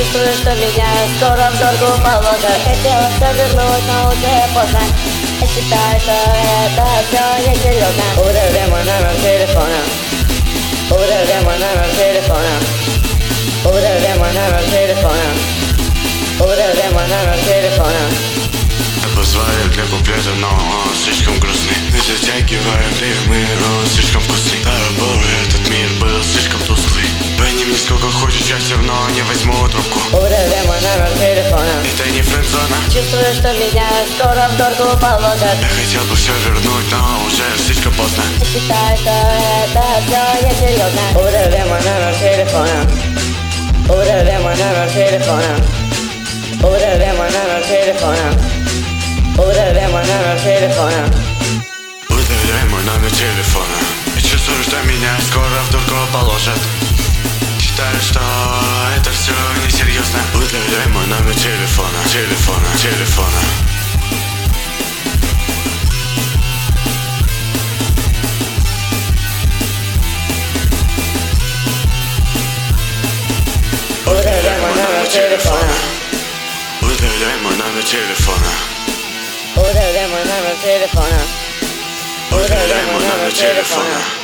Чувствую, что меня скоро в дорогу положат. Хотела вернуть, но уже поздно. Я считаю, что это все несерьезно. Удали мой номер телефона. Удали мой номер телефона. Удали мой номер телефона. Удали мой номер телефона. Позвали для куплета, но он слишком грустный. Не затягивая время, он слишком вкусный. Этот мир был слишком тусклый. Звони мне сколько хочешь, я все равно не возьму трубку. Удали мой номер телефона. Это не френдзона. Чувствую, что меня скоро в дорогу положат. Я хотел бы все вернуть, но уже слишком поздно. Я считаю, что это все несерьезно. Удали мой номер телефона. Удали мой номер телефона. Удали мой номер телефона. Удали мой номер телефона. Удаляй мой номер телефона. Я чувствую, что меня скоро в дурку положат. Считаю, что это все несерьезно. Удаляй мой номер телефона. Телефона. Удаляй мой номер телефона. Удаляй мой номер телефона. Удаляй мой номер телефона. Удаляй мой номер телефона.